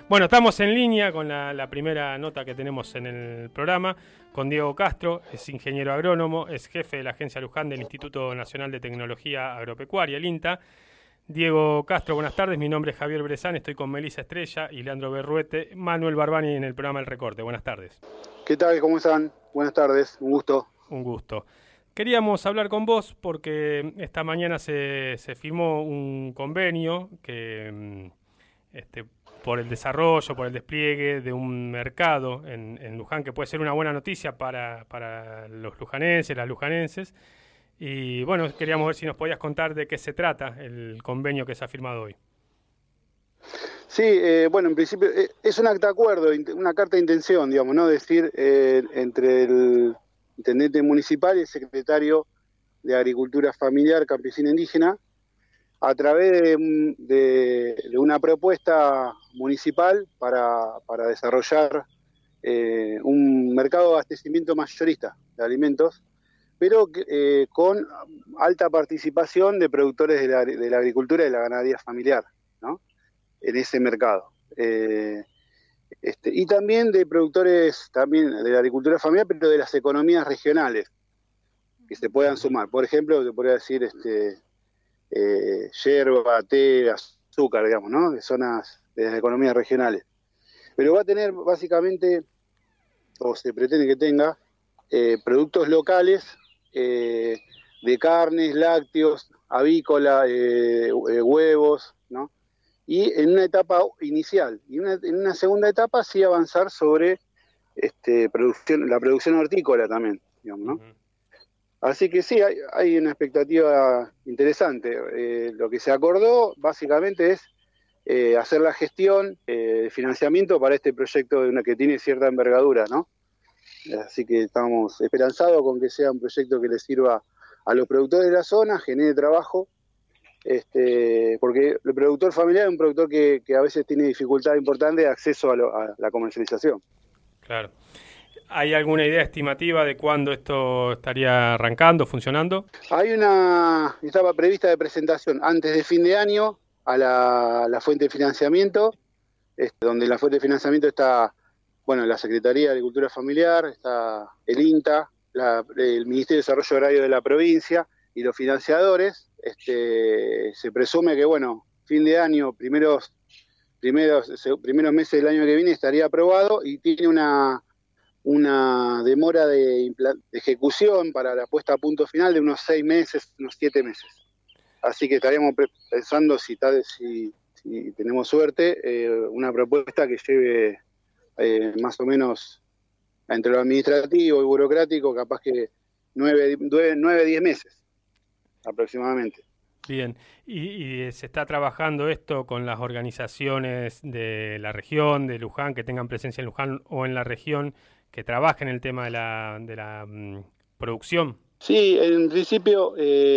Bueno, estamos en línea con la primera nota que tenemos en el programa, con Diego Castro, es ingeniero agrónomo, es jefe de la agencia Luján del Instituto Nacional de Tecnología Agropecuaria, el INTA. Diego Castro, buenas tardes, mi nombre es Javier Brezán, estoy con Melissa Estrella y Leandro Berruete, Manuel Barbani en el programa El Recorte. Buenas tardes. ¿Qué tal? ¿Cómo están? Buenas tardes, un gusto. Un gusto. Queríamos hablar con vos porque esta mañana se firmó un convenio que por el desarrollo, por el despliegue de un mercado en Luján, que puede ser una buena noticia para los lujanenses, las lujanenses. Y bueno, queríamos ver si nos podías contar de qué se trata el convenio que se ha firmado hoy. Sí, bueno, en principio es un acta de acuerdo, una carta de intención, digamos, ¿no? Es decir, entre el intendente municipal y el secretario de Agricultura Familiar, Campesina Indígena, a través de una propuesta municipal para desarrollar un mercado de abastecimiento mayorista de alimentos, pero con alta participación de productores de la agricultura y la ganadería familiar, ¿no? En ese mercado. Y también de productores también de la agricultura familiar, pero de las economías regionales que se puedan sumar. Por ejemplo, te podría decir yerba, té, azúcar, digamos, ¿no? De zonas de las economías regionales. Pero va a tener básicamente, o se pretende que tenga, productos locales de carnes, lácteos, avícola, huevos, ¿no? Y en una etapa inicial. Y en una segunda etapa sí avanzar sobre la producción hortícola también, digamos, ¿no? Uh-huh. Así que sí, hay una expectativa interesante. Lo que se acordó básicamente es hacer la gestión de financiamiento para este proyecto que tiene cierta envergadura, ¿no? Así que estamos esperanzados con que sea un proyecto que le sirva a los productores de la zona, genere trabajo, porque el productor familiar es un productor que a veces tiene dificultad importante de acceso a la comercialización. Claro. ¿Hay alguna idea estimativa de cuándo esto estaría arrancando, funcionando? Hay una etapa prevista de presentación antes de fin de año a la fuente de financiamiento, donde la fuente de financiamiento está, bueno, la Secretaría de Agricultura Familiar, está el INTA, el Ministerio de Desarrollo Agrario de la provincia y los financiadores. Se presume que, bueno, fin de año, primeros meses del año que viene estaría aprobado y tiene una demora de ejecución para la puesta a punto final de unos 6 meses, unos 7 meses. Así que estaríamos pensando, si tenemos suerte, una propuesta que lleve más o menos entre lo administrativo y burocrático, capaz que 9-10 meses aproximadamente. Bien, ¿Y se está trabajando esto con las organizaciones de la región, de Luján, que tengan presencia en Luján o en la región, que trabajen el tema de la producción? Sí, en principio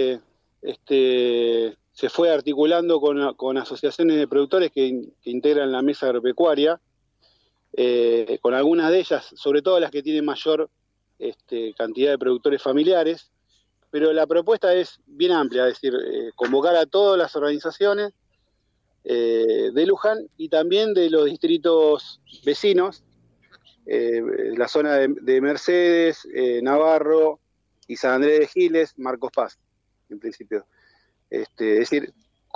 se fue articulando con asociaciones de productores que integran la mesa agropecuaria, con algunas de ellas, sobre todo las que tienen mayor cantidad de productores familiares, pero la propuesta es bien amplia, es decir, convocar a todas las organizaciones de Luján y también de los distritos vecinos, la zona de Mercedes, Navarro y San Andrés de Giles, Marcos Paz, en principio. Es decir,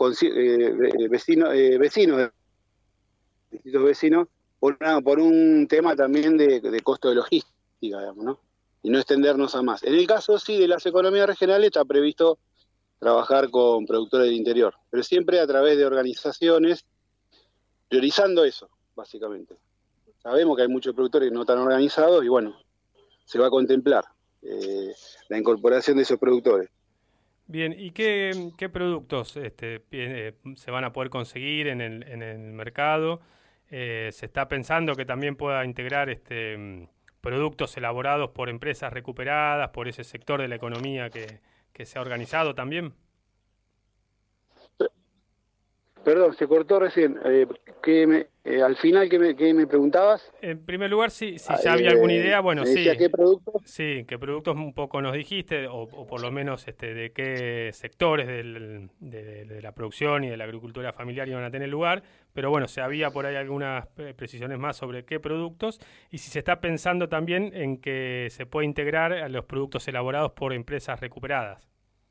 vecinos, distintos vecinos, por un tema también de costo de logística, digamos, ¿no? Y no extendernos a más. En el caso, sí, de las economías regionales está previsto trabajar con productores del interior, pero siempre a través de organizaciones, priorizando eso, básicamente. Sabemos que hay muchos productores no tan organizados y bueno, se va a contemplar la incorporación de esos productores. Bien, ¿y qué productos se van a poder conseguir en el mercado? ¿Se está pensando que también pueda integrar productos elaborados por empresas recuperadas, por ese sector de la economía que se ha organizado también? Perdón, se cortó recién. Al final, ¿qué me preguntabas? En primer lugar, si ya había alguna idea, bueno, Me decía, sí, ¿qué productos? sí, qué productos un poco nos dijiste, o por lo menos de qué sectores de la producción y de la agricultura familiar iban a tener lugar, pero bueno, si había por ahí algunas precisiones más sobre qué productos, y si se está pensando también en que se puede integrar a los productos elaborados por empresas recuperadas.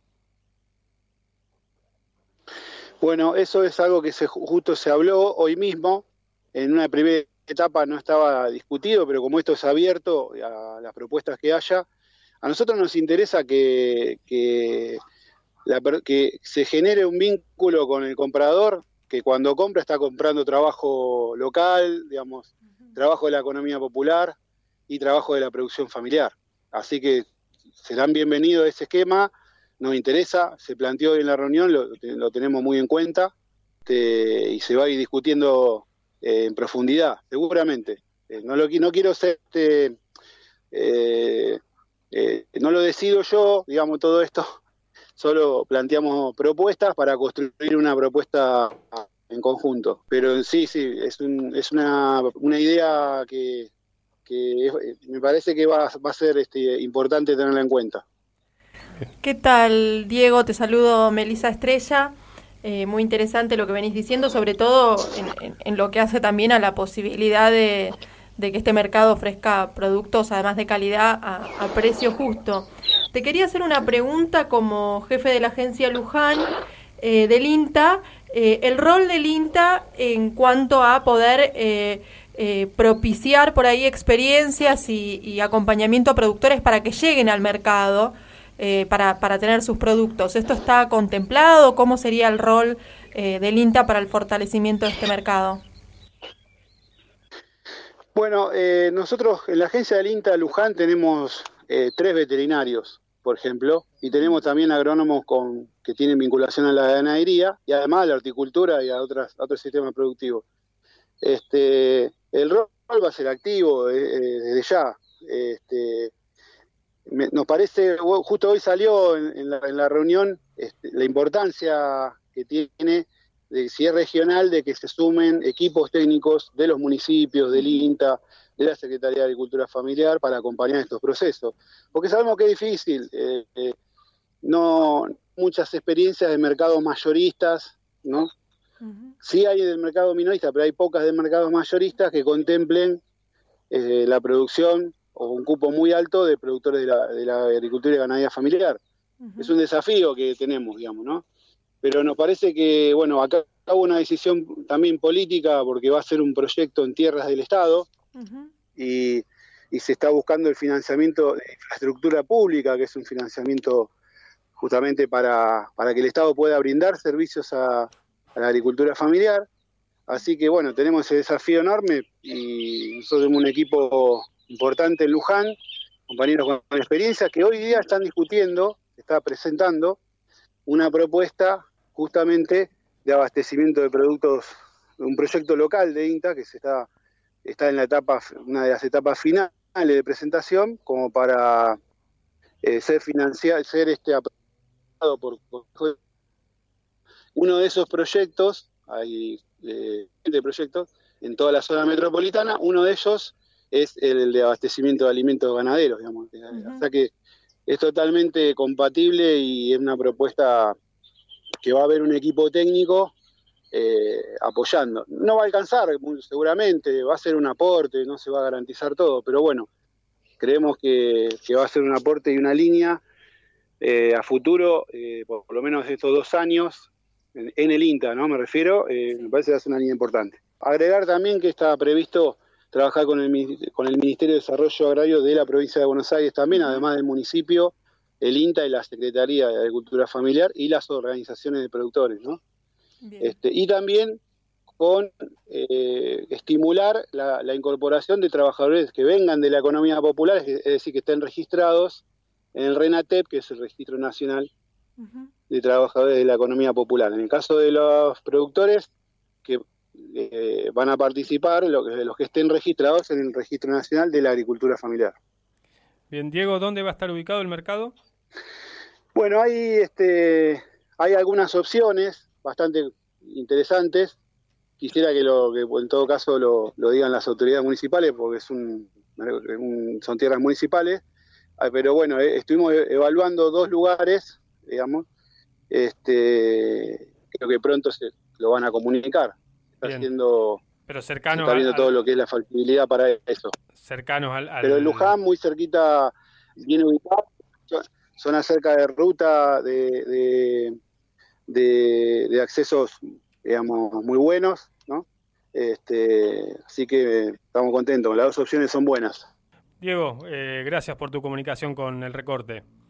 Bueno, eso es algo que justo se habló hoy mismo. En una primera etapa no estaba discutido, pero como esto es abierto a las propuestas que haya, a nosotros nos interesa que se genere un vínculo con el comprador, que cuando compra está comprando trabajo local, digamos, trabajo de la economía popular y trabajo de la producción familiar. Así que serán bienvenidos a ese esquema. Nos interesa, se planteó hoy en la reunión, lo tenemos muy en cuenta, y se va a ir discutiendo en profundidad, seguramente. No quiero ser, no lo decido yo, digamos, todo esto, solo planteamos propuestas para construir una propuesta en conjunto. Pero sí, es una idea que me parece que va a ser importante tenerla en cuenta. ¿Qué tal, Diego? Te saludo, Melissa Estrella. Muy interesante lo que venís diciendo, sobre todo en lo que hace también a la posibilidad de que este mercado ofrezca productos, además de calidad, a precio justo. Te quería hacer una pregunta como jefe de la agencia Luján, del INTA, el rol del INTA en cuanto a poder propiciar por ahí experiencias y acompañamiento a productores para que lleguen al mercado, para tener sus productos. ¿Esto está contemplado? ¿Cómo sería el rol del INTA para el fortalecimiento de este mercado? Bueno, nosotros en la agencia del INTA Luján tenemos 3 veterinarios, por ejemplo, y tenemos también agrónomos que tienen vinculación a la ganadería y además a la horticultura y a otros sistemas productivos. El rol va a ser activo desde ya. Nos parece, justo hoy salió en la reunión la importancia que tiene, de si es regional, de que se sumen equipos técnicos de los municipios, del INTA, de la Secretaría de Agricultura Familiar para acompañar estos procesos. Porque sabemos que es difícil, no muchas experiencias de mercados mayoristas, ¿no? Sí hay del mercado minorista, pero hay pocas de mercados mayoristas que contemplen la producción o un cupo muy alto de productores de la agricultura y ganadería familiar. Es un desafío que tenemos, digamos, ¿no? Pero nos parece que, bueno, acá hubo una decisión también política porque va a ser un proyecto en tierras del Estado y se está buscando el financiamiento de infraestructura pública, que es un financiamiento justamente para que el Estado pueda brindar servicios a la agricultura familiar. Así que, bueno, tenemos ese desafío enorme y nosotros tenemos un equipo importante en Luján, compañeros con experiencia, que hoy día están discutiendo, está presentando una propuesta justamente de abastecimiento de productos, un proyecto local de INTA que está en una de las etapas finales de presentación, como para ser aprobado por uno de esos proyectos. Hay 20 proyectos en toda la zona metropolitana. Uno de ellos es el de abastecimiento de alimentos ganaderos, digamos. O sea que es totalmente compatible y es una propuesta que va a haber un equipo técnico apoyando. No va a alcanzar, seguramente, va a ser un aporte, no se va a garantizar todo, pero bueno, creemos que va a ser un aporte y una línea a futuro, por lo menos estos 2 años, en el INTA, ¿no? Me refiero, me parece que es una línea importante. Agregar también que está previsto trabajar con el Ministerio de Desarrollo Agrario de la provincia de Buenos Aires también, además del municipio, el INTA y la Secretaría de Agricultura Familiar y las organizaciones de productores, ¿no? Y también con estimular la incorporación de trabajadores que vengan de la economía popular, es decir, que estén registrados en el RENATEP, que es el Registro Nacional de Trabajadores de la Economía Popular. En el caso de los productores que van a participar, los que estén registrados en el Registro Nacional de la Agricultura Familiar. Bien, Diego, ¿dónde va a estar ubicado el mercado? Bueno, hay algunas opciones bastante interesantes. Quisiera que en todo caso lo digan las autoridades municipales, porque son tierras municipales. Pero bueno, estuvimos evaluando 2 lugares, digamos. Creo que pronto se lo van a comunicar. Está haciendo... Pero cercanos está viendo todo lo que es la factibilidad para eso. Cercanos al... Pero en Luján, muy cerquita, bien ubicado, zona cerca de ruta, de accesos, digamos, muy buenos, ¿no? Así que estamos contentos, las 2 opciones son buenas. Diego, gracias por tu comunicación con El Recorte.